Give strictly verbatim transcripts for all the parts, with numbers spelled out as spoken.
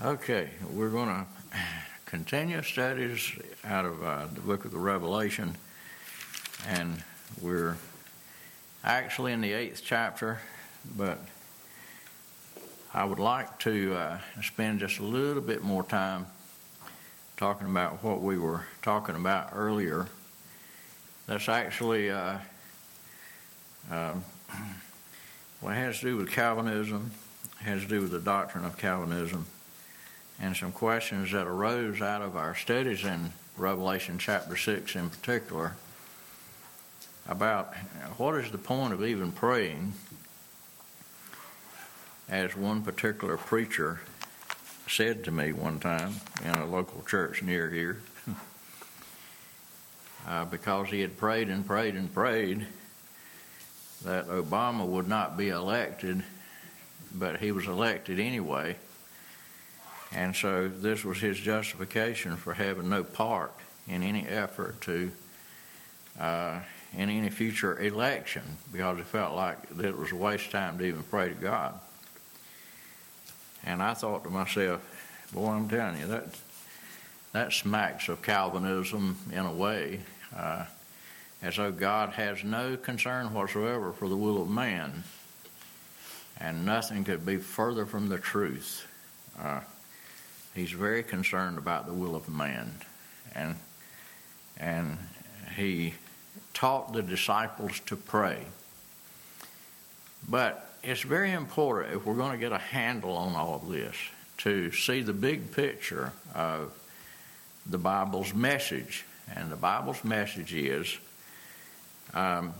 Okay, we're going to continue studies out of uh, the book of the Revelation, and we're actually in the eighth chapter, but I would like to uh, spend just a little bit more time talking about what we were talking about earlier. That's actually, uh, uh, well, it has to do with Calvinism, it has to do with the doctrine of Calvinism, and some questions that arose out of our studies in Revelation chapter six in particular about what is the point of even praying, as one particular preacher said to me one time in a local church near here, uh, because he had prayed and prayed and prayed that Obama would not be elected, but he was elected anyway. And so this was his justification for having no part in any effort to, uh, in any future election, because he felt like that it was a waste of time to even pray to God. And I thought to myself, boy, I'm telling you, that that smacks of Calvinism in a way, uh, as though God has no concern whatsoever for the will of man, and nothing could be further from the truth. Uh, He's very concerned about the will of man, and and he taught the disciples to pray. But it's very important, if we're going to get a handle on all of this, to see the big picture of the Bible's message. And the Bible's message is, um,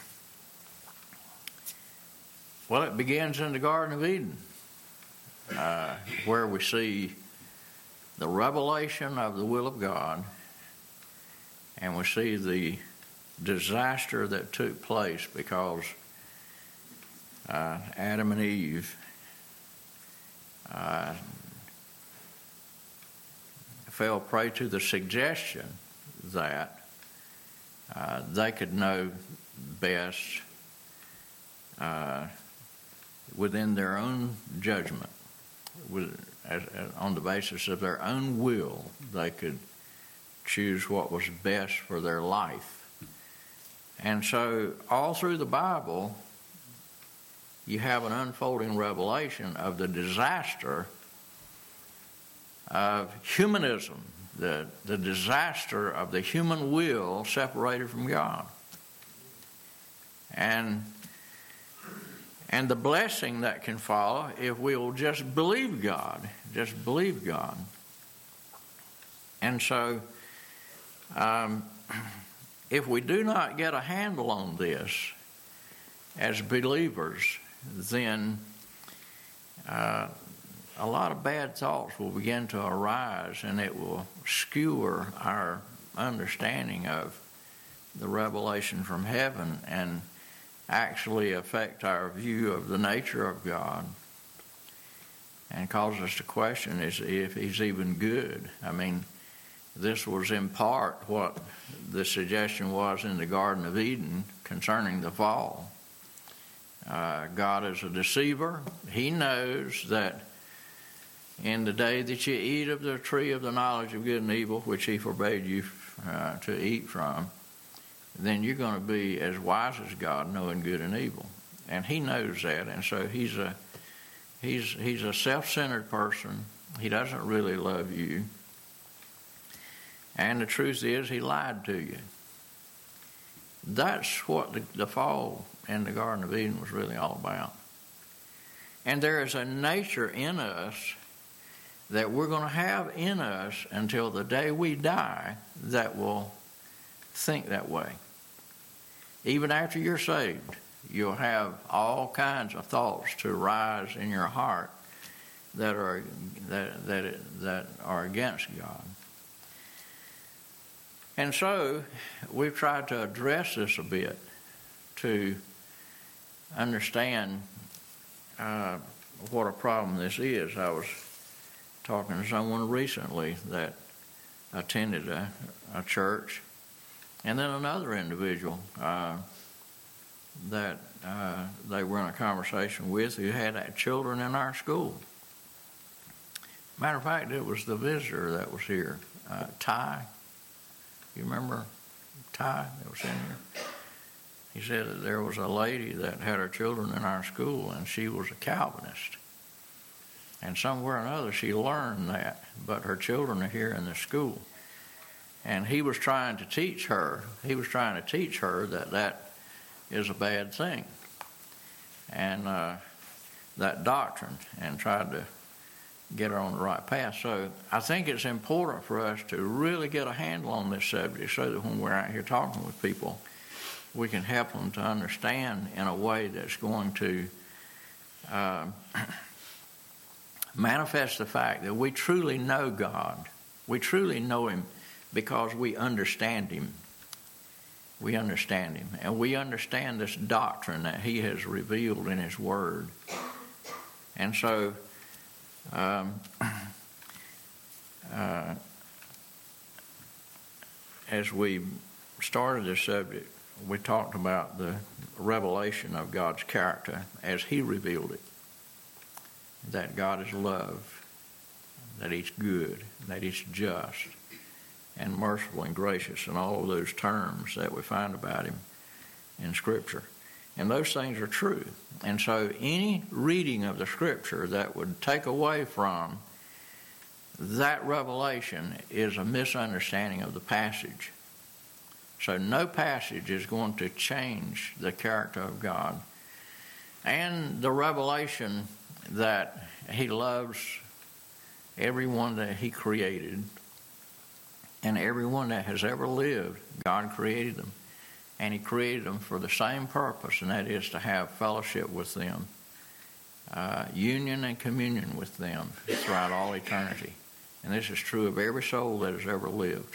well, it begins in the Garden of Eden, uh, where we see the revelation of the will of God, and we see the disaster that took place because uh, Adam and Eve uh, fell prey to the suggestion that uh, they could know best uh, within their own judgment, with As, as on the basis of their own will, they could choose what was best for their life. And so all through the Bible, you have an unfolding revelation of the disaster of humanism, the, the disaster of the human will separated from God. And And the blessing that can follow if we will just believe God, just believe God. And so, um, if we do not get a handle on this as believers, then uh, a lot of bad thoughts will begin to arise, and it will skewer our understanding of the revelation from heaven and actually affect our view of the nature of God, and cause us to question is if he's even good. I mean, this was in part what the suggestion was in the Garden of Eden concerning the fall. Uh, God is a deceiver. He knows that in the day that you eat of the tree of the knowledge of good and evil, which he forbade you uh, to eat from, then you're going to be as wise as God, knowing good and evil. And he knows that, and so he's a he's he's a self-centered person. He doesn't really love you. And the truth is, he lied to you. That's what the, the fall in the Garden of Eden was really all about. And there is a nature in us that we're going to have in us until the day we die that will think that way. Even after you're saved, you'll have all kinds of thoughts to rise in your heart that are that that that are against God. And so we've tried to address this a bit to understand uh, what a problem this is. I was talking to someone recently that attended a, a church, and then another individual uh, that uh, they were in a conversation with who had children in our school. Matter of fact, it was the visitor that was here, uh, Ty. You remember Ty that was in here? He said that there was a lady that had her children in our school, and she was a Calvinist. And somewhere or another she learned that, but her children are here in the school. And he was trying to teach her, he was trying to teach her that that is a bad thing. And uh, that doctrine, and tried to get her on the right path. So I think it's important for us to really get a handle on this subject so that when we're out here talking with people, we can help them to understand in a way that's going to uh, manifest the fact that we truly know God. We truly know Him because we understand Him. We understand Him. And we understand this doctrine that He has revealed in His Word. And so, um, uh, as we started this subject, we talked about the revelation of God's character as He revealed it. That God is love, that He's good, that He's just, and merciful and gracious, and all of those terms that we find about Him in Scripture. And those things are true. And so any reading of the Scripture that would take away from that revelation is a misunderstanding of the passage. So no passage is going to change the character of God. And the revelation that He loves everyone that He created, and everyone that has ever lived, God created them. And He created them for the same purpose, and that is to have fellowship with them, uh, union and communion with them throughout all eternity. And this is true of every soul that has ever lived.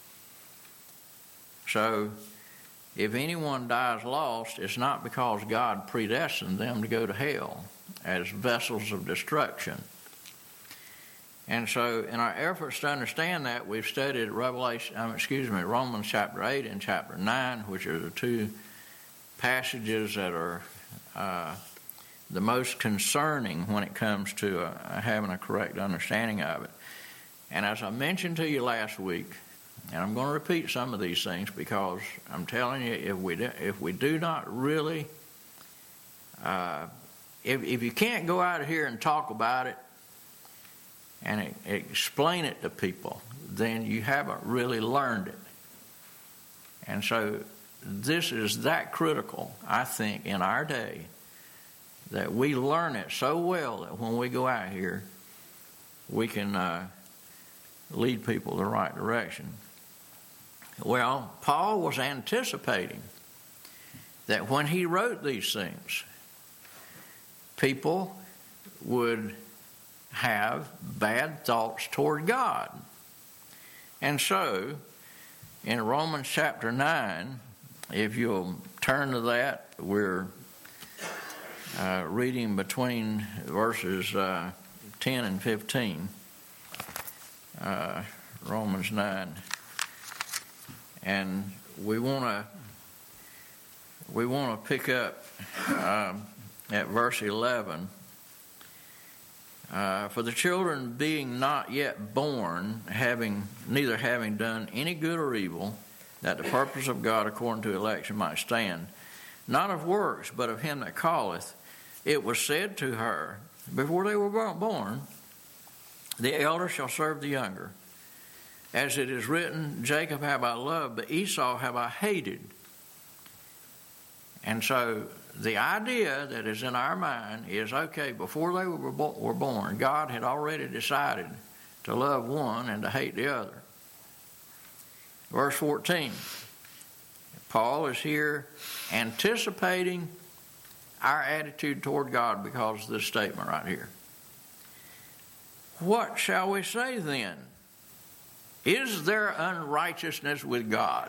So, if anyone dies lost, it's not because God predestined them to go to hell as vessels of destruction. And so, in our efforts to understand that, we've studied Revelation, um, excuse me, Romans chapter eight and chapter nine, which are the two passages that are uh, the most concerning when it comes to uh, having a correct understanding of it. And as I mentioned to you last week, and I'm going to repeat some of these things because I'm telling you, if we do, if we do not really, uh, if if you can't go out of here and talk about it and it, explain it to people, then you haven't really learned it. And so this is that critical, I think, in our day, that we learn it so well that when we go out here, we can uh, lead people the right direction. Well, Paul was anticipating that when he wrote these things, people would have bad thoughts toward God. And so, in Romans chapter nine, if you'll turn to that, we're uh, reading between verses uh, ten and fifteen. Uh, Romans nine. And we want to we want to pick up uh, at verse eleven. Uh, for the children being not yet born, having neither having done any good or evil, that the purpose of God according to election might stand, not of works, but of Him that calleth, it was said to her before they were born, the elder shall serve the younger. As it is written, Jacob have I loved, but Esau have I hated. And so the idea that is in our mind is, okay, before they were born, God had already decided to love one and to hate the other. Verse fourteen, Paul is here anticipating our attitude toward God because of this statement right here. What shall we say then? Is there unrighteousness with God?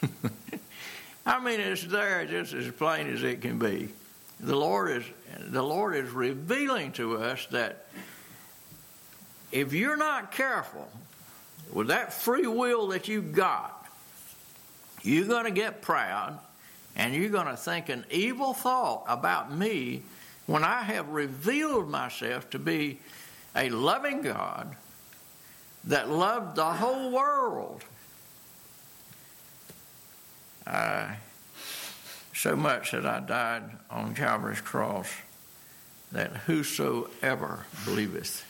I mean, it's there just as plain as it can be. The Lord is the Lord is revealing to us that if you're not careful with that free will that you've got, you're going to get proud and you're going to think an evil thought about me when I have revealed myself to be a loving God that loved the whole world. Uh, so much that I died on Calvary's cross, that whosoever believeth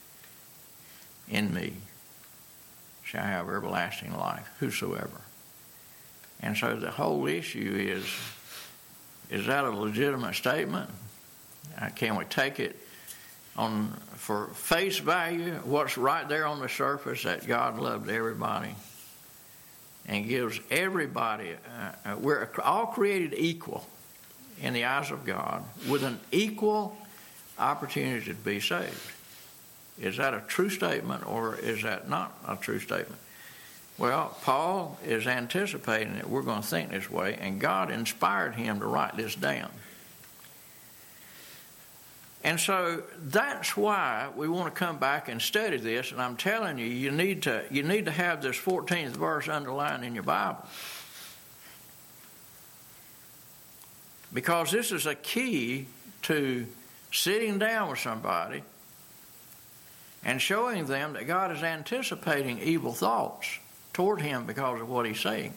in me shall have everlasting life. Whosoever. And so the whole issue is, is that a legitimate statement? Uh, can we take it on for face value, what's right there on the surface, that God loved everybody and gives everybody, uh, we're all created equal in the eyes of God with an equal opportunity to be saved? Is that a true statement, or is that not a true statement? Well, Paul is anticipating that we're going to think this way, and God inspired him to write this down. And so that's why we want to come back and study this, and I'm telling you, you need to you need to have this fourteenth verse underlined in your Bible. Because this is a key to sitting down with somebody and showing them that God is anticipating evil thoughts toward him because of what he's saying.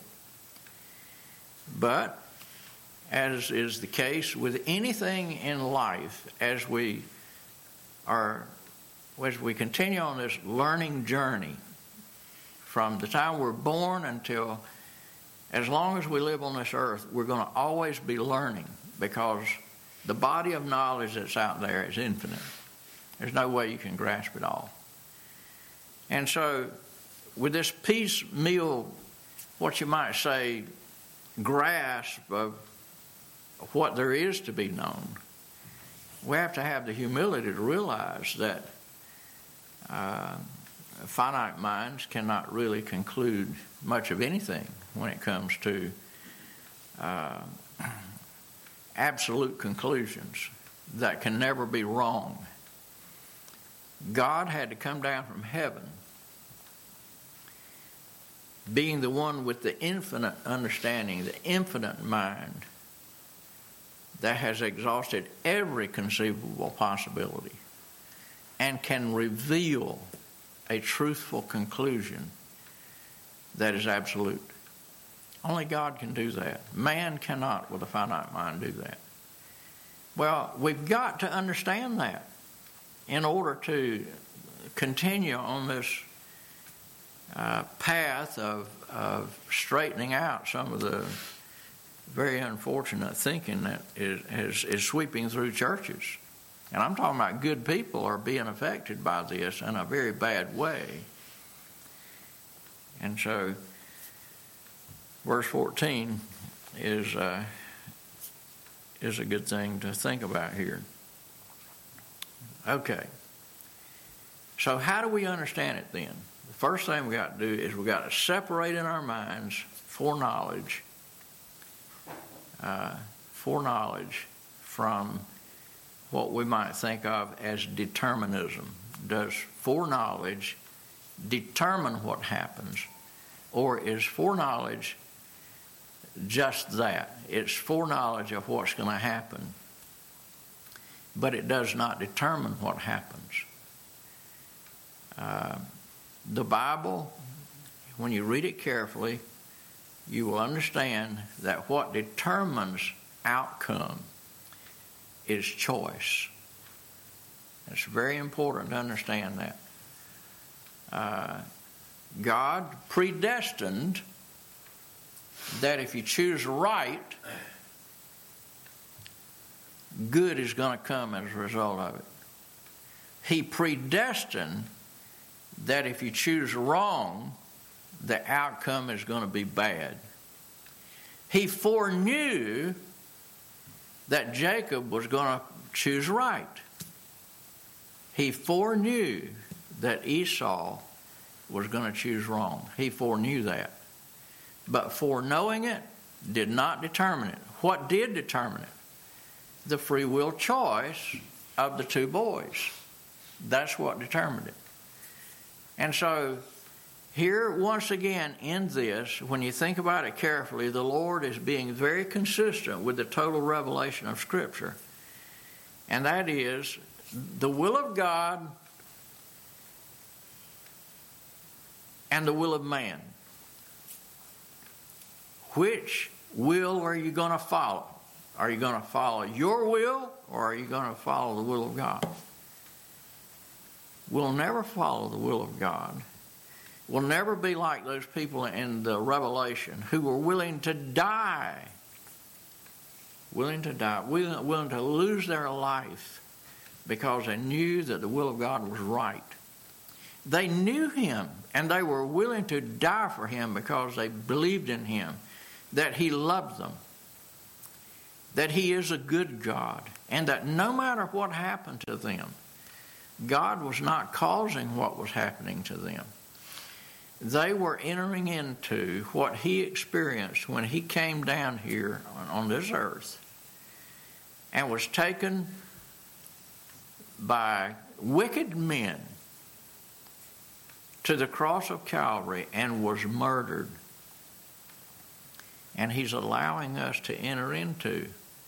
But, as is the case with anything in life, as we are, as we continue on this learning journey, from the time we're born until as long as we live on this earth, we're going to always be learning, because the body of knowledge that's out there is infinite. There's no way you can grasp it all. And so, with this piecemeal, what you might say, grasp of what there is to be known, we have to have the humility to realize that uh, finite minds cannot really conclude much of anything when it comes to uh, absolute conclusions that can never be wrong. God had to come down from heaven, being the one with the infinite understanding, the infinite mind that has exhausted every conceivable possibility and can reveal a truthful conclusion that is absolute. Only God can do that. Man cannot, with a finite mind, do that. Well, we've got to understand that in order to continue on this uh, path of, of straightening out some of the very unfortunate thinking that is, is, is sweeping through churches. And I'm talking about good people are being affected by this in a very bad way. And so, verse fourteen is uh, is a good thing to think about here. Okay. So how do we understand it then? The first thing we got to do is we got to separate in our minds foreknowledge, uh, foreknowledge from what we might think of as determinism. Does foreknowledge determine what happens, or is foreknowledge just that? It's foreknowledge of what's going to happen, but it does not determine what happens. Uh, the Bible, when you read it carefully, you will understand that what determines outcome is choice. It's very important to understand that. Uh, God predestined that if you choose right, good is going to come as a result of it. He predestined that if you choose wrong, the outcome is going to be bad. He foreknew that Jacob was going to choose right. He foreknew that Esau was going to choose wrong. He foreknew that. But foreknowing it did not determine it. What did determine it? The free will choice of the two boys. That's what determined it. And so, here once again in this, when you think about it carefully, the Lord is being very consistent with the total revelation of Scripture. And that is, the will of God and the will of man. Which will are you going to follow? Are you going to follow your will, or are you going to follow the will of God? We'll never follow the will of God. We'll never be like those people in the Revelation who were willing to die. Willing to die. Willing, willing to lose their life because they knew that the will of God was right. They knew Him, and they were willing to die for Him because they believed in Him, that He loved them, that He is a good God, and that no matter what happened to them, God was not causing what was happening to them. They were entering into what He experienced when He came down here on this earth and was taken by wicked men to the cross of Calvary and was murdered. And He's allowing us to enter into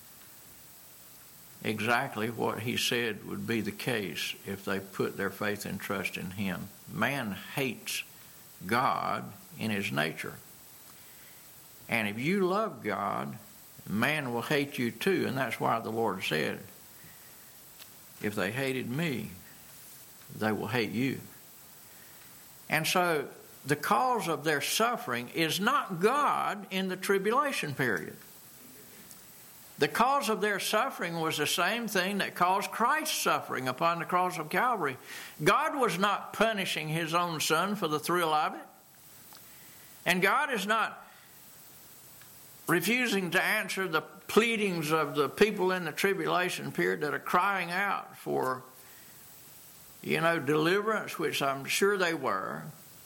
exactly what He said would be the case if they put their faith and trust in Him. Man hates God in his nature. And if you love God, man will hate you too. And that's why the Lord said, if they hated me, they will hate you. And so the cause of their suffering is not God in the tribulation period. The cause of their suffering was the same thing that caused Christ's suffering upon the cross of Calvary. God was not punishing His own Son for the thrill of it. And God is not refusing to answer the pleadings of the people in the tribulation period that are crying out for, you know, deliverance, which I'm sure they were.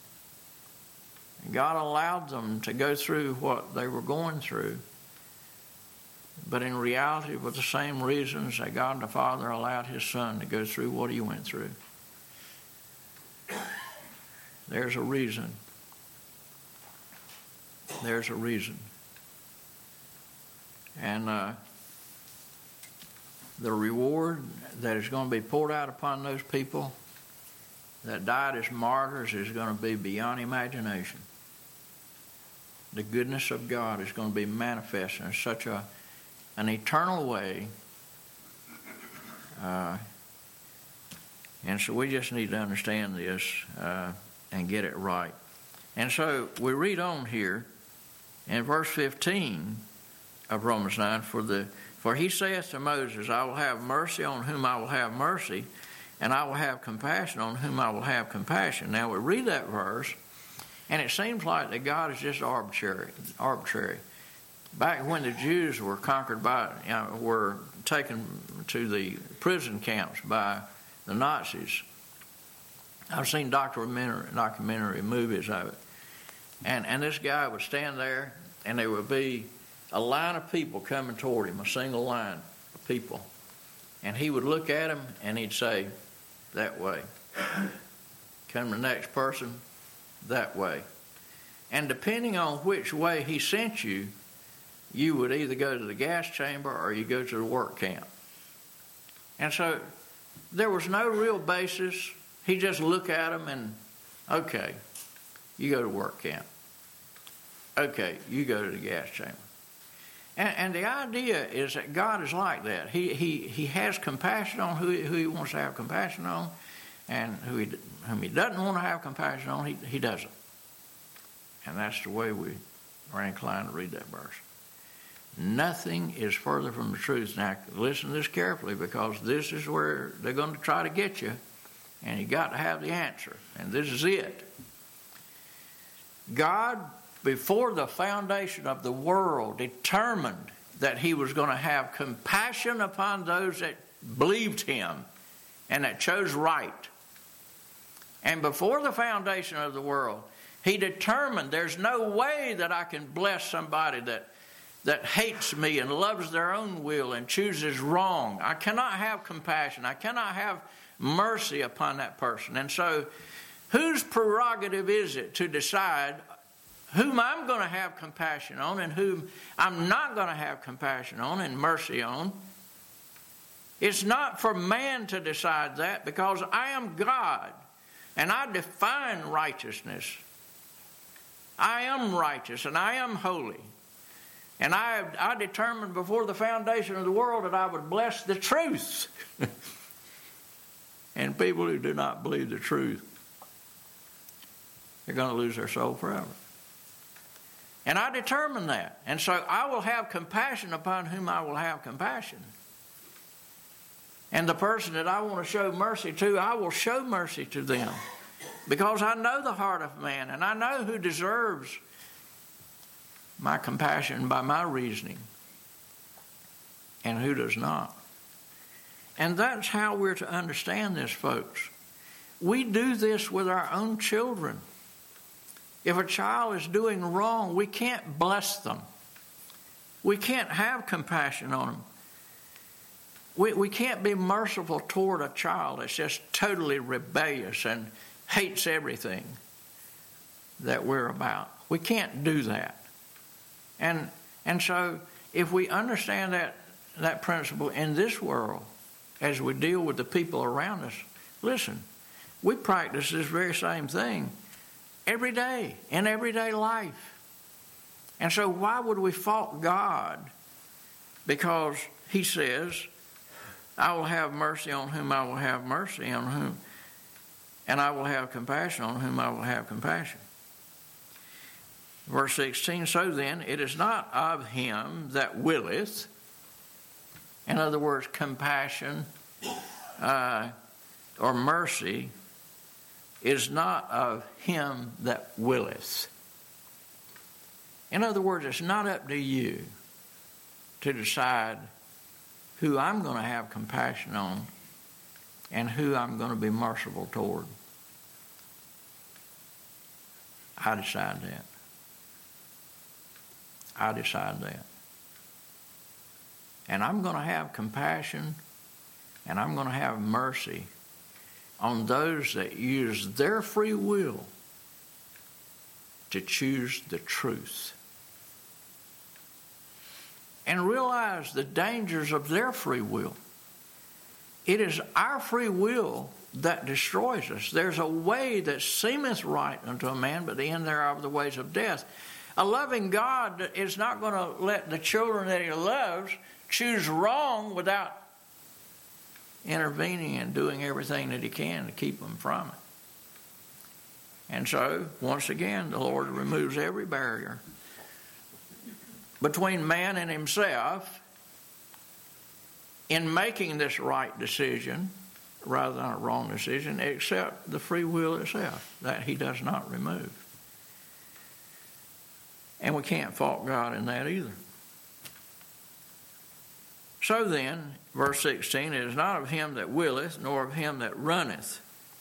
God allowed them to go through what they were going through. But in reality, for the same reasons that God the Father allowed His Son to go through what He went through. There's a reason. There's a reason. And uh, the reward that is going to be poured out upon those people that died as martyrs is going to be beyond imagination. The goodness of God is going to be manifest in such a an eternal way. Uh, and so we just need to understand this uh, and get it right. And so we read on here in verse fifteen of Romans nine, for the for he saith to Moses, I will have mercy on whom I will have mercy, and I will have compassion on whom I will have compassion. Now we read that verse, and it seems like that God is just arbitrary. arbitrary. Back when the Jews were conquered by, you know, were taken to the prison camps by the Nazis, I've seen documentary, documentary movies of it. And, and this guy would stand there, and there would be a line of people coming toward him, a single line of people. And he would look at them, and he'd say, that way. Come to the next person, that way. And depending on which way he sent you, you would either go to the gas chamber or you go to the work camp. And so there was no real basis. He just looked at them and, okay, you go to work camp. Okay, you go to the gas chamber. And, and the idea is that God is like that. He he he has compassion on who he, who he wants to have compassion on, and who he whom he doesn't want to have compassion on, he, he doesn't. And that's the way we are inclined to read that verse. Nothing is further from the truth. Now, listen to this carefully, because this is where they're going to try to get you, and you got to have the answer. And this is it. God, before the foundation of the world, determined that he was going to have compassion upon those that believed him and that chose right. And before the foundation of the world, he determined there's no way that I can bless somebody that, that hates me and loves their own will and chooses wrong. I cannot have compassion. I cannot have mercy upon that person. And so, whose prerogative is it to decide whom I'm going to have compassion on and whom I'm not going to have compassion on and mercy on? It's not for man to decide that, because I am God and I define righteousness I am righteous and I am holy. And I, I determined before the foundation of the world that I would bless the truth. And people who do not believe the truth, they're going to lose their soul forever. And I determined that. And so I will have compassion upon whom I will have compassion. And the person that I want to show mercy to, I will show mercy to them. Because I know the heart of man, and I know who deserves my compassion by my reasoning and who does not. And that's how we're to understand this, folks. We do this with our own children. If a child is doing wrong, we can't bless them. We can't have compassion on them. We, we can't be merciful toward a child that's just totally rebellious and hates everything that we're about. We can't do that. And and so if we understand that, that principle in this world, as we deal with the people around us, listen, we practice this very same thing every day, in everyday life. And so why would we fault God? Because he says, I will have mercy on whom I will have mercy on whom, and I will have compassion on whom I will have compassion. Verse sixteen, so then it is not of him that willeth, in other words, compassion uh, or mercy is not of him that willeth. In other words, it's not up to you to decide who I'm going to have compassion on and who I'm going to be merciful toward. I decide that. I decide that. And I'm going to have compassion and I'm going to have mercy on those that use their free will to choose the truth. And realize the dangers of their free will. It is our free will that destroys us. There's a way that seemeth right unto a man, but the end thereof are the ways of death. A loving God is not going to let the children that he loves choose wrong without intervening and doing everything that he can to keep them from it. And so, once again, the Lord removes every barrier between man and himself in making this right decision rather than a wrong decision, except the free will itself that he does not remove. And we can't fault God in that either. So then, verse sixteen, it is not of him that willeth, nor of him that runneth.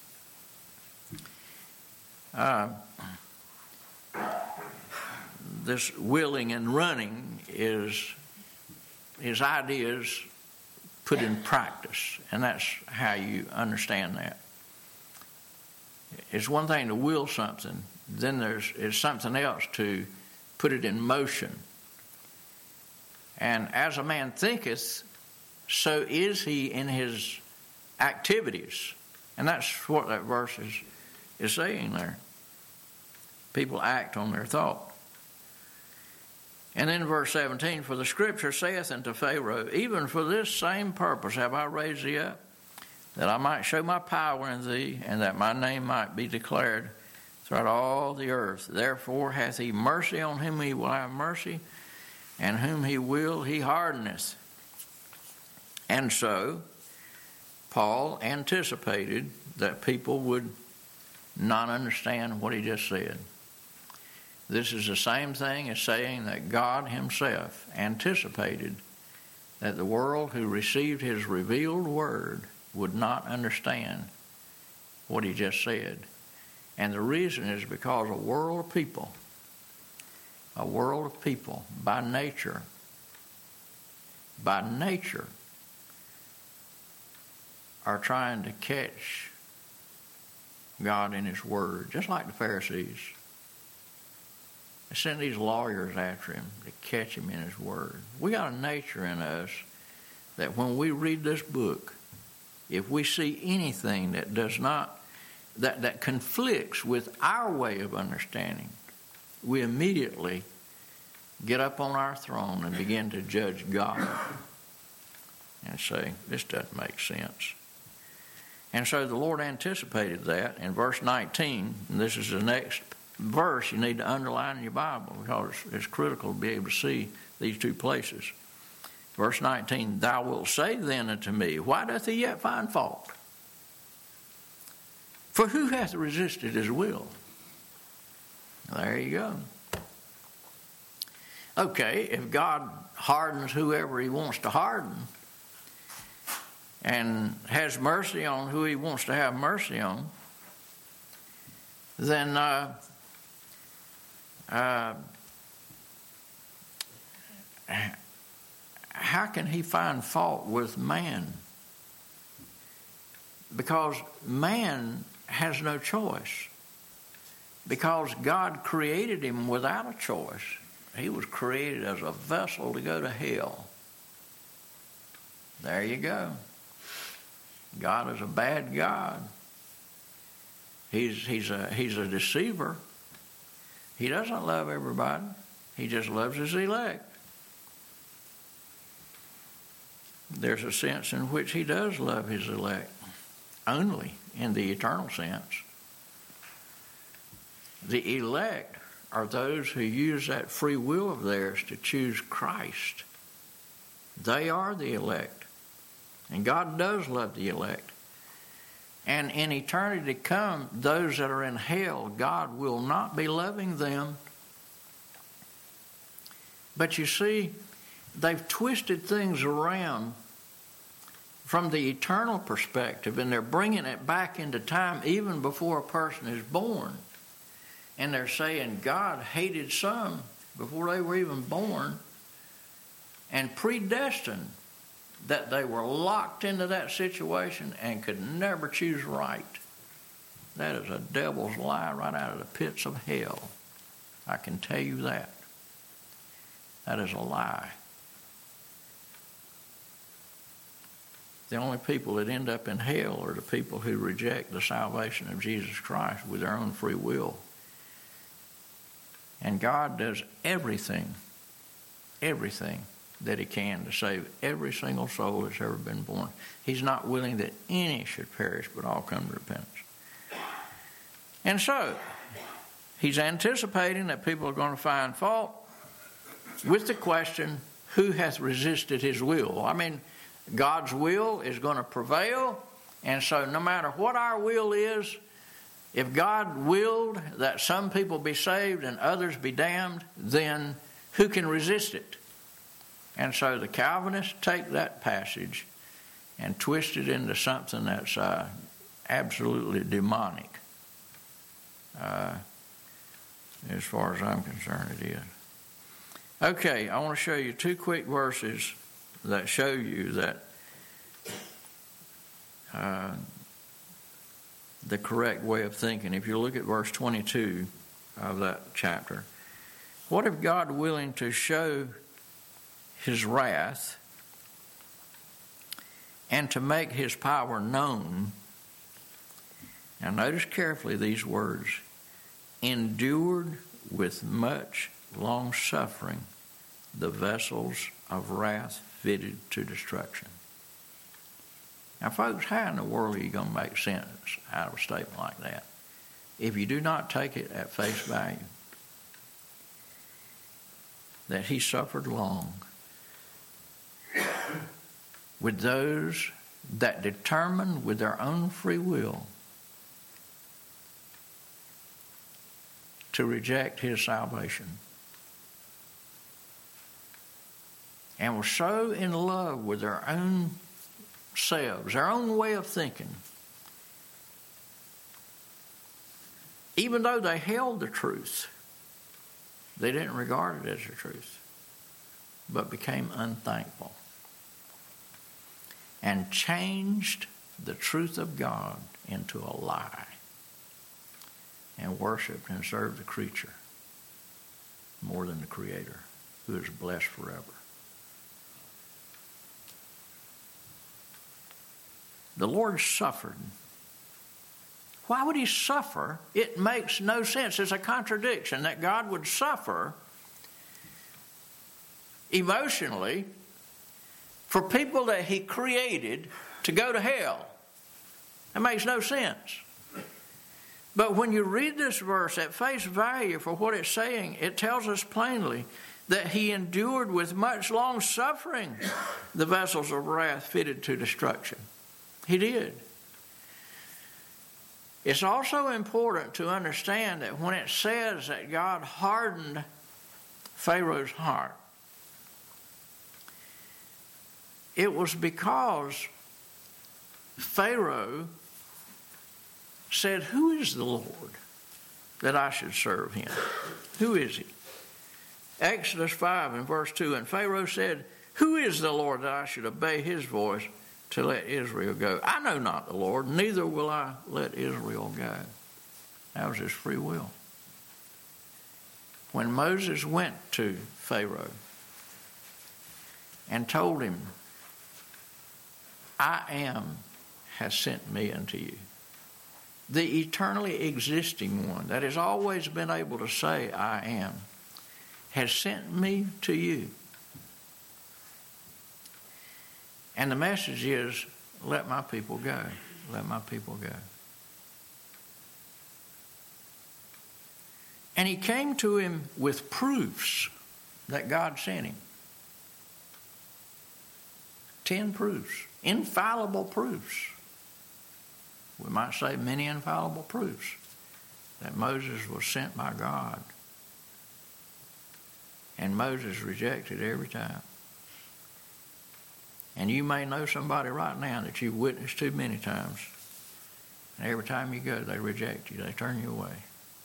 Uh, this willing and running is his ideas put in practice, and that's how you understand that. It's one thing to will something, then there's it's something else to put it in motion. And as a man thinketh, so is he in his activities. And that's what that verse is, is saying there. People act on their thought. And then verse seventeen, for the scripture saith unto Pharaoh, even for this same purpose have I raised thee up, that I might show my power in thee, and that my name might be declared throughout all the earth. Therefore hath he mercy on whom he will have mercy, and whom he will he hardeneth. And so, Paul anticipated that people would not understand what he just said. This is the same thing as saying that God himself anticipated that the world who received his revealed word would not understand what he just said. And the reason is because a world of people, a world of people by nature, by nature, are trying to catch God in his word, just like the Pharisees. They sent these lawyers after him to catch him in his word. We got a nature in us that when we read this book, if we see anything that does not, that, that conflicts with our way of understanding, we immediately get up on our throne and begin to judge God and say, this doesn't make sense. And so the Lord anticipated that in verse nineteen, and this is the next verse you need to underline in your Bible because it's critical to be able to see these two places. Verse nineteen, thou wilt say then unto me, why doth he yet find fault? For who hath resisted his will? There you go. Okay, if God hardens whoever he wants to harden and has mercy on who he wants to have mercy on, then uh, uh, how can he find fault with man? Because man has no choice. Because God created him without a choice. He was created as a vessel to go to hell. There you go. God is a bad God. He's, he's, a, he's a deceiver. He doesn't love everybody. He just loves his elect. There's a sense in which he does love his elect, only in the eternal sense. The elect are those who use that free will of theirs to choose Christ. They are the elect. And God does love the elect. And in eternity to come, those that are in hell, God will not be loving them. But you see, they've twisted things around from the eternal perspective, and they're bringing it back into time even before a person is born. And they're saying God hated some before they were even born and predestined that they were locked into that situation and could never choose right. That is a devil's lie right out of the pits of hell. I can tell you that. That is a lie. The only people that end up in hell are the people who reject the salvation of Jesus Christ with their own free will. And God does everything, everything that he can to save every single soul that's ever been born. He's not willing that any should perish, but all come to repentance. And so, he's anticipating that people are going to find fault with the question, who hath resisted his will? I mean, God's will is going to prevail, and so no matter what our will is, if God willed that some people be saved and others be damned, then who can resist it? And so the Calvinists take that passage and twist it into something that's uh, absolutely demonic. Uh, as far as I'm concerned, it is. Okay, I want to show you two quick verses that show you that uh, the correct way of thinking. If you look at verse twenty-two of that chapter, what if God willing to show his wrath and to make his power known? Now notice carefully these words, endured with much long suffering the vessels of wrath fitted to destruction. Now, folks, how in the world are you going to make sense out of a statement like that if you do not take it at face value? That he suffered long with those that determined with their own free will to reject his salvation, and were so in love with their own selves, their own way of thinking, even though they held the truth, they didn't regard it as the truth, but became unthankful and changed the truth of God into a lie and worshiped and served the creature more than the Creator, who is blessed forever. The Lord suffered. Why would he suffer? It makes no sense. It's a contradiction that God would suffer emotionally for people that he created to go to hell. That makes no sense. But when you read this verse at face value for what it's saying, it tells us plainly that he endured with much long suffering the vessels of wrath fitted to destruction. He did. It's also important to understand that when it says that God hardened Pharaoh's heart, it was because Pharaoh said, "Who is the Lord that I should serve him? Who is he?" Exodus five and verse two, and Pharaoh said, "Who is the Lord that I should obey his voice to let Israel go? I know not the Lord, neither will I let Israel go." That was his free will. When Moses went to Pharaoh and told him, "I am has sent me unto you," the eternally existing one that has always been able to say, "I am," has sent me to you. And the message is, let my people go. Let my people go. And he came to him with proofs that God sent him. Ten proofs. Infallible proofs. We might say many infallible proofs that Moses was sent by God. And Moses rejected every time. And you may know somebody right now that you've witnessed too many times. And every time you go, they reject you. They turn you away.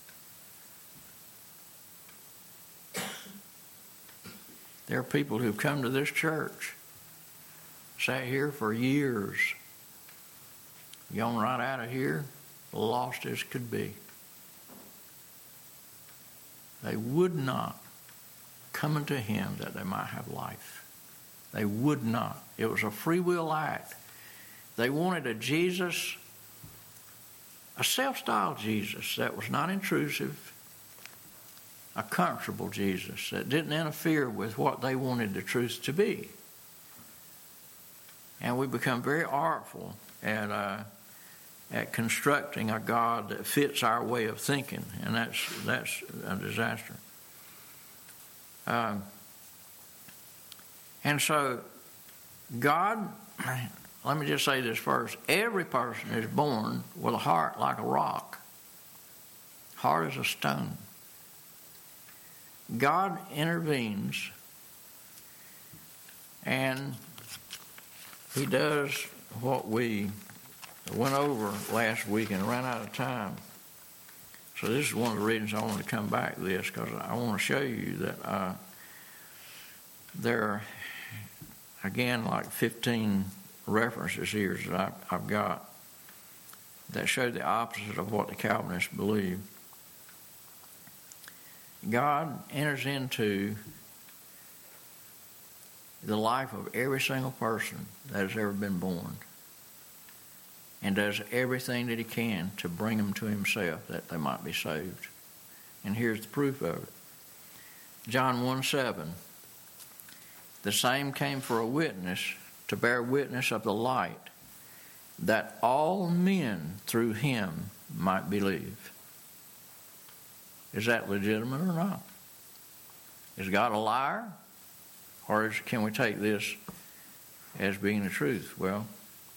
There are people who've come to this church, sat here for years, gone right out of here, lost as could be. They would not come unto him that they might have life. They would not. It was a free will act. They wanted a Jesus, a self-styled Jesus that was not intrusive, a comfortable Jesus that didn't interfere with what they wanted the truth to be. And we become very artful at uh, at constructing a God that fits our way of thinking, and that's that's a disaster. Um, and so, God, let me just say this first: every person is born with a heart like a rock, hard as a stone. God intervenes, and he does what we went over last week and ran out of time. So this is one of the reasons I wanted to come back to this, because I want to show you that uh, there are, again, like fifteen references here that I, I've got that show the opposite of what the Calvinists believe. God enters into the life of every single person that has ever been born and does everything that he can to bring them to himself that they might be saved. And here's the proof of it. John one seven, the same came for a witness, to bear witness of the light, that all men through him might believe. Is that legitimate or not? Is God a liar? Or is, can we take this as being the truth? Well,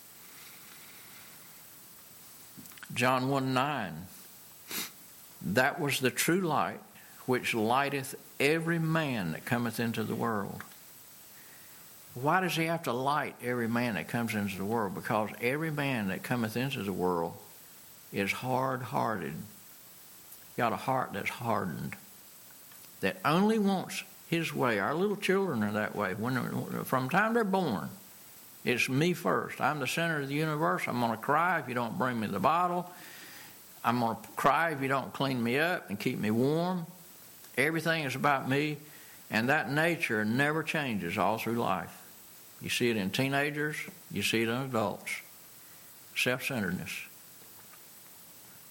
John one nine, that was the true light which lighteth every man that cometh into the world. Why does he have to light every man that comes into the world? Because every man that cometh into the world is hard-hearted. Got a heart that's hardened, that only wants his way. Our little children are that way. When from the time they're born, it's me first. I'm the center of the universe. I'm going to cry if you don't bring me the bottle. I'm going to cry if you don't clean me up and keep me warm. Everything is about me, and that nature never changes all through life. You see it in teenagers. You see it in adults. Self-centeredness.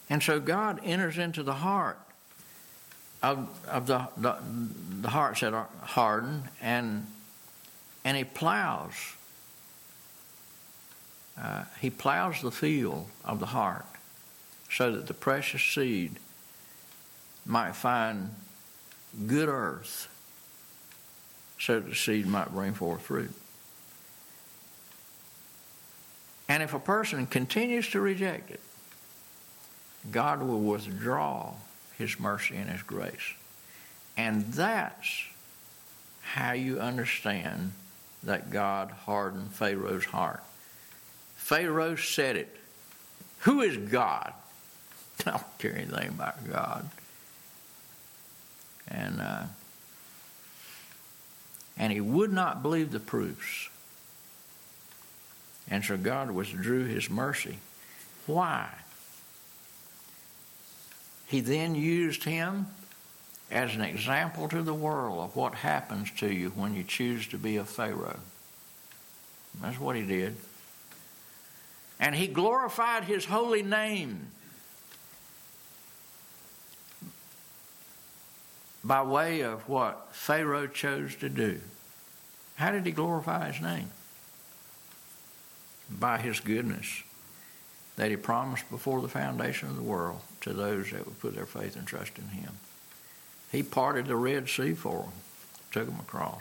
And so God enters into the heart of, of the, the, the hearts that are hardened, and, and he plows. Uh, he plows the field of the heart so that the precious seed might find good earth, so that the seed might bring forth fruit. And if a person continues to reject it, God will withdraw his mercy and his grace. And that's how you understand that God hardened Pharaoh's heart. Pharaoh said it. Who is God? I don't care anything about God. And uh, and he would not believe the proofs. And so God withdrew his mercy. Why? He then used him as an example to the world of what happens to you when you choose to be a Pharaoh. That's what he did. And he glorified his holy name by way of what Pharaoh chose to do. How did he glorify his name? By his goodness that he promised before the foundation of the world to those that would put their faith and trust in him. He parted the Red Sea for them, took them across.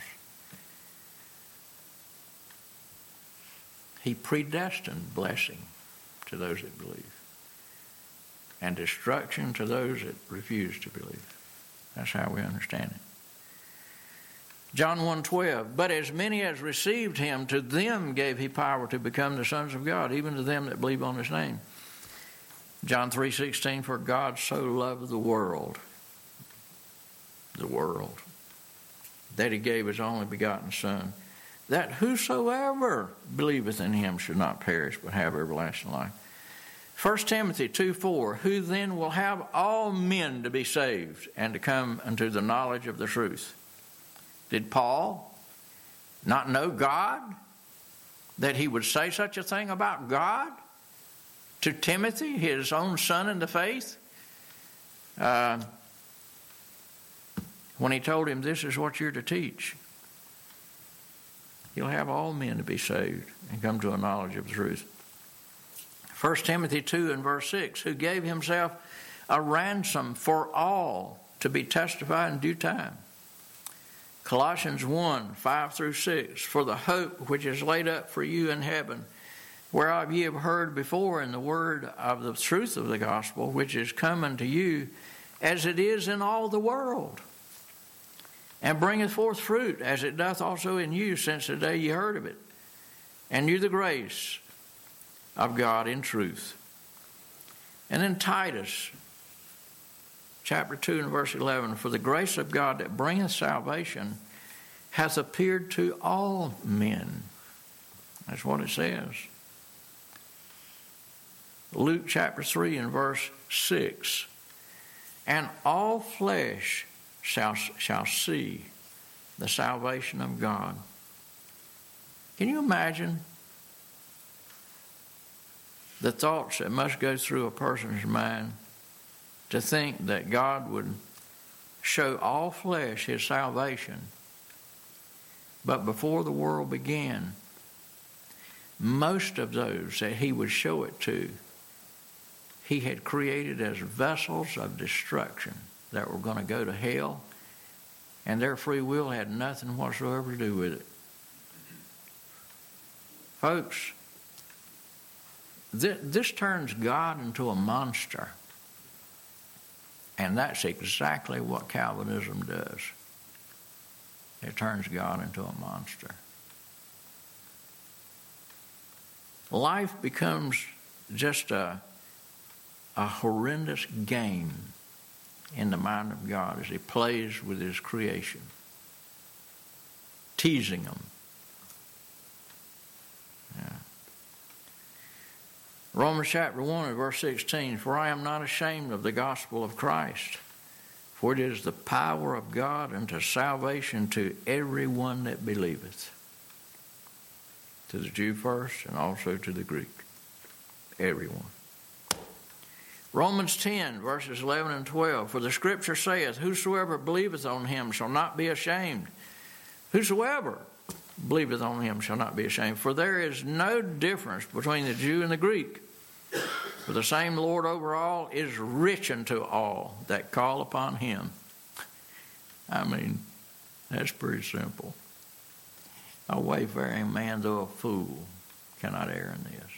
He predestined blessing to those that believe and destruction to those that refuse to believe. That's how we understand it. John one twelve, but as many as received him, to them gave he power to become the sons of God, even to them that believe on his name. John three sixteen, for God so loved the world, the world, that he gave his only begotten Son, that whosoever believeth in him should not perish, but have everlasting life. First Timothy two four, who then will have all men to be saved and to come unto the knowledge of the truth. Did Paul not know God? That he would say such a thing about God to Timothy, his own son in the faith? Uh, when he told him, this is what you're to teach. He'll have all men to be saved and come to a knowledge of the truth. First Timothy two and verse six, who gave himself a ransom for all to be testified in due time. Colossians one, five through six, for the hope which is laid up for you in heaven, whereof ye have heard before in the word of the truth of the gospel, which is come unto you, as it is in all the world, and bringeth forth fruit, as it doth also in you, since the day ye heard of it, and knew the grace of God in truth. And then Titus, chapter two and verse eleven, for the grace of God that bringeth salvation hath appeared to all men. That's what it says. Luke chapter three and verse six, and all flesh shall, shall see the salvation of God. Can you imagine the thoughts that must go through a person's mind to think that God would show all flesh his salvation, but before the world began, most of those that he would show it to, he had created as vessels of destruction that were going to go to hell, and their free will had nothing whatsoever to do with it. Folks, this, this turns God into a monster. And that's exactly what Calvinism does. It turns God into a monster. Life becomes just a, a horrendous game in the mind of God as he plays with his creation, teasing them. Yeah. Romans chapter one and verse sixteen, for I am not ashamed of the gospel of Christ, for it is the power of God unto salvation to everyone that believeth, to the Jew first and also to the Greek, everyone. Romans ten, verses eleven and twelve. For the Scripture saith, whosoever believeth on him shall not be ashamed. Whosoever believeth on him shall not be ashamed. For there is no difference between the Jew and the Greek. For the same Lord over all is rich unto all that call upon him. I mean, that's pretty simple. A wayfaring man, though a fool, cannot err in this.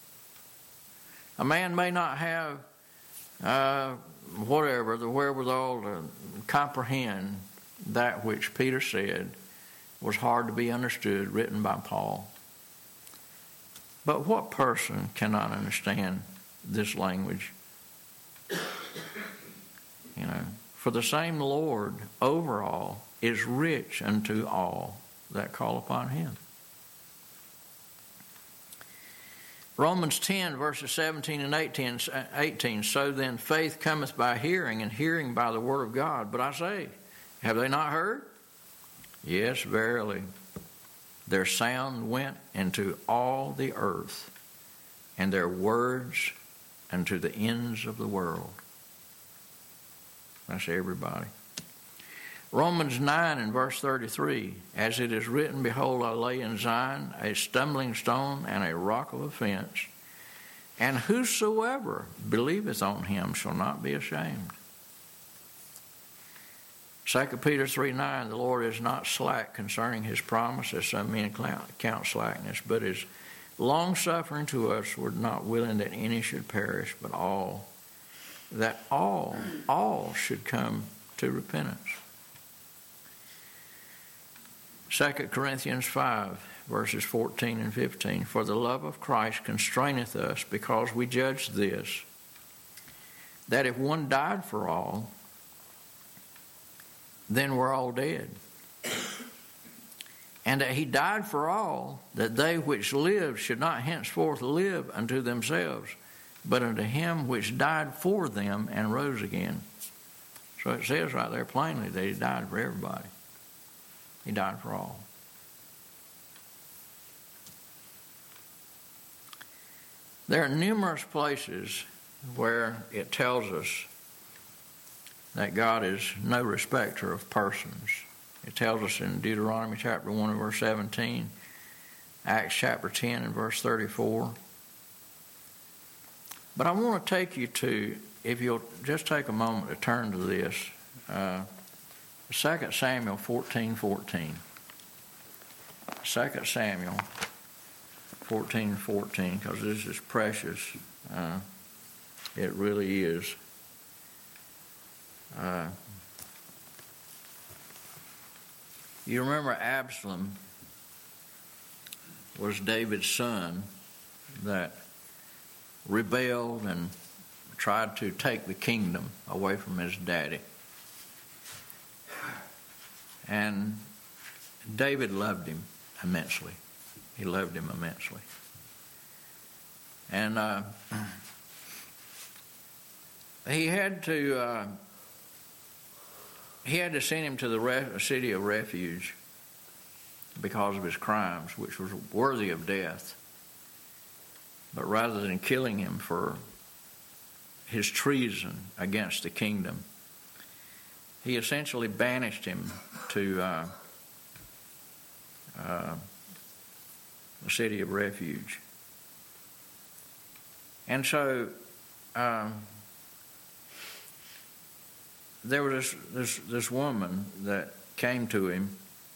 A man may not have uh, whatever, the wherewithal to comprehend that which Peter said was hard to be understood, written by Paul. But what person cannot understand this language? You know, for the same Lord over all is rich unto all that call upon him. Romans ten, verses seventeen and eighteen, eighteen. So then faith cometh by hearing, and hearing by the word of God. But I say, have they not heard? Yes, verily. Their sound went into all the earth, and their words unto the ends of the world. That's everybody. Romans nine and verse thirty-three. As it is written, behold, I lay in Zion a stumbling stone and a rock of offense, and whosoever believeth on him shall not be ashamed. Second Peter three nine, the Lord is not slack concerning his promise, as some men count slackness, but is long-suffering to us, we're not willing that any should perish, but all, that all, all should come to repentance. Second Corinthians five, verses fourteen and fifteen. For the love of Christ constraineth us, because we judge this, that if one died for all, then we're all dead. And that he died for all, that they which live should not henceforth live unto themselves, but unto him which died for them and rose again. So it says right there plainly that he died for everybody. He died for all. There are numerous places where it tells us that God is no respecter of persons. It tells us in Deuteronomy chapter one and verse seventeen, Acts chapter ten and verse thirty-four. But I want to take you to, if you'll just take a moment to turn to this, uh, Second Samuel fourteen fourteen. Second Samuel fourteen fourteen, because this is precious. Uh, it really is. Uh, you remember Absalom was David's son that rebelled and tried to take the kingdom away from his daddy. And David loved him immensely. He loved him immensely. And uh, he had to uh, he had to send him to the re- city of refuge because of his crimes, which was worthy of death. But rather than killing him for his treason against the kingdom, he essentially banished him to uh, uh, the city of refuge. And so um, there was this, this, this woman that came to him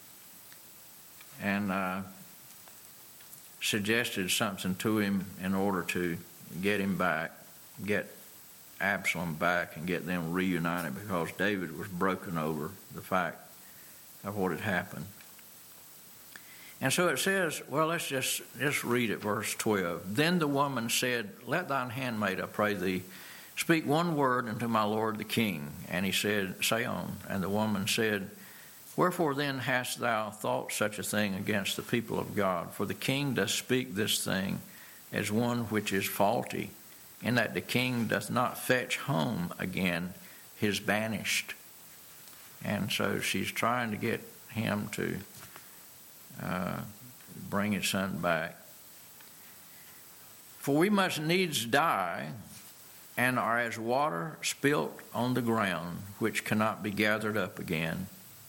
and uh, suggested something to him in order to get him back, get Absalom back and get them reunited, because David was broken over the fact of what had happened. And so it says, well, let's just, just read it, verse twelve. Then the woman said, let thine handmaid, I pray thee, speak one word unto my lord the king. And he said, say on. And the woman said, wherefore then hast thou thought such a thing against the people of God? For the king doth speak this thing as one which is faulty, in that the king doth not fetch home again his banished. And so she's trying to get him to uh, bring his son back. For we must needs die, and are as water spilt on the ground, which cannot be gathered up again.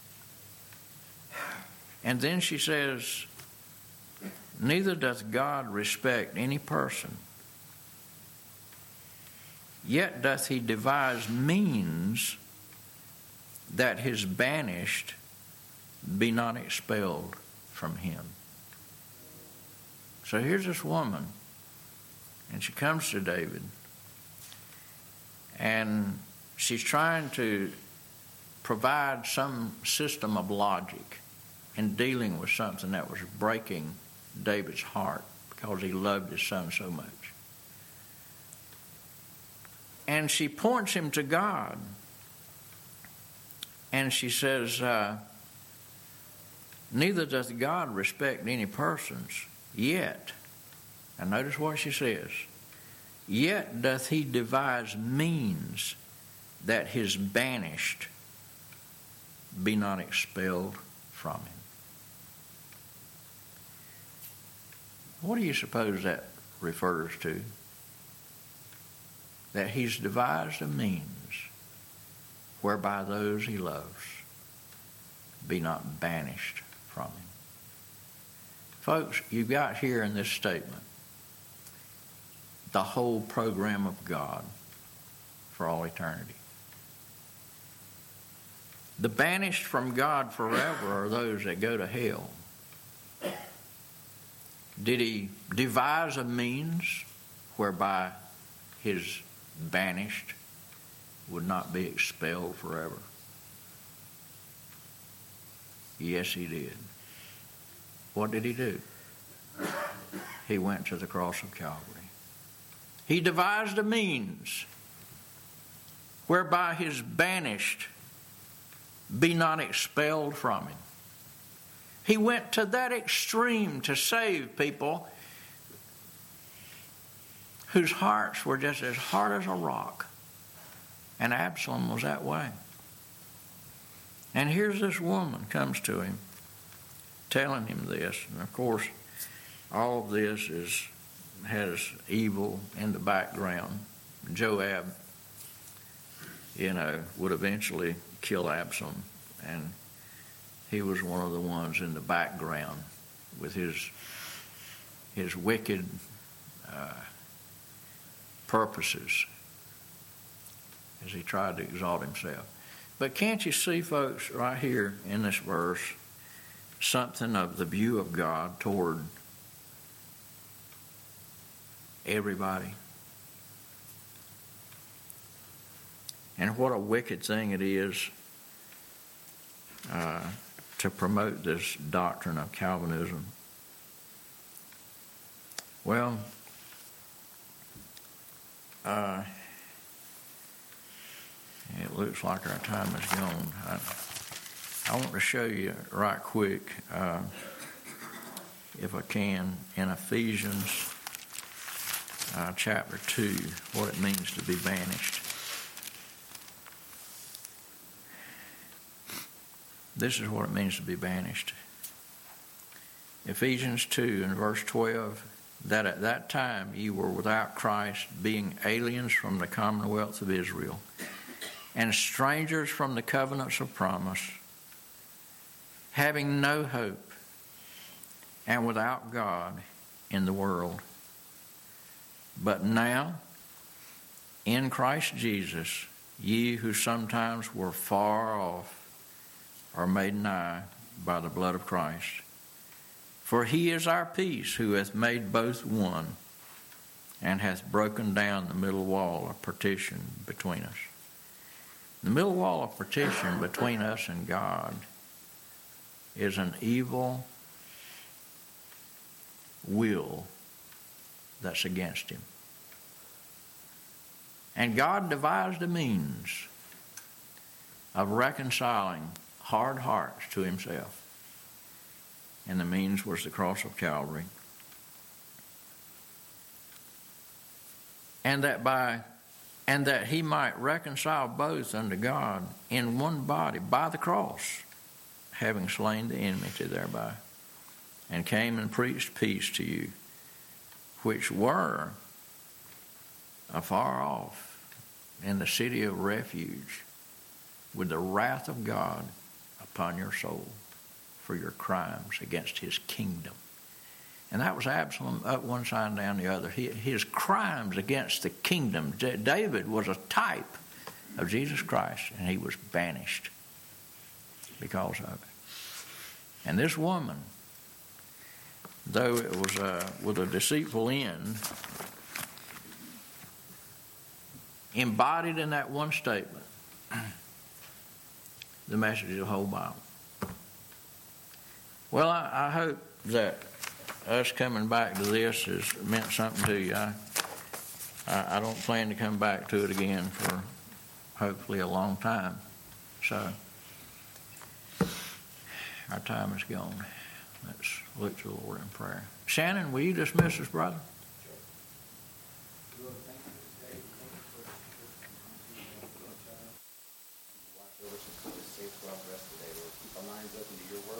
And then she says, neither doth God respect any person, yet doth he devise means that his banished be not expelled from him. So here's this woman, and she comes to David, and she's trying to provide some system of logic in dealing with something that was breaking David's heart because he loved his son so much. And she points him to God, and she says, uh, neither doth God respect any persons, yet, and notice what she says, yet doth he devise means that his banished be not expelled from him. What do you suppose that refers to? That he's devised a means whereby those he loves be not banished from him. Folks, you've got here in this statement the whole program of God for all eternity. The banished from God forever are those that go to hell. Did he devise a means whereby his banished would not be expelled forever? Yes, he did. What did he do? He went to the cross of Calvary. He devised a means whereby his banished be not expelled from him. He went to that extreme to save people whose hearts were just as hard as a rock. And Absalom was that way. And here's this woman comes to him telling him this. And of course, all of this is has evil in the background. Joab, you know, would eventually kill Absalom, and he was one of the ones in the background with his his wicked uh, purposes as he tried to exalt himself. But can't you see, folks, right here in this verse, something of the view of God toward everybody? And what a wicked thing it is uh, to promote this doctrine of Calvinism. Well, uh, it looks like our time is gone. I, I want to show you right quick, uh, if I can, in Ephesians uh, chapter two, what it means to be banished. This is what it means to be banished. Ephesians two and verse twelve, that at that time ye were without Christ, being aliens from the commonwealth of Israel, and strangers from the covenants of promise, having no hope, and without God in the world. But now, in Christ Jesus, ye who sometimes were far off are made nigh by the blood of Christ. For he is our peace, who hath made both one, and hath broken down the middle wall of partition between us. The middle wall of partition between us and God is an evil will that's against him. And God devised a means of reconciling hard hearts to himself. And the means was the cross of Calvary. And that by and that he might reconcile both unto God in one body by the cross, having slain the enmity thereby, and came and preached peace to you, which were afar off, in the city of refuge with the wrath of God upon your soul for your crimes against his kingdom. And that was Absalom up one side and down the other. His crimes against the kingdom. David was a type of Jesus Christ, and he was banished because of it. And this woman, though it was uh, with a deceitful end, embodied in that one statement the message of the whole Bible. Well, I, I hope that us coming back to this has meant something to you. I, I, I don't plan to come back to it again for hopefully a long time. So, our time is gone. Let's look to the Lord in prayer. Shannon, will you dismiss us, brother? Watch over some safe throughout the rest of the day, Lord. Keep our minds open to your word.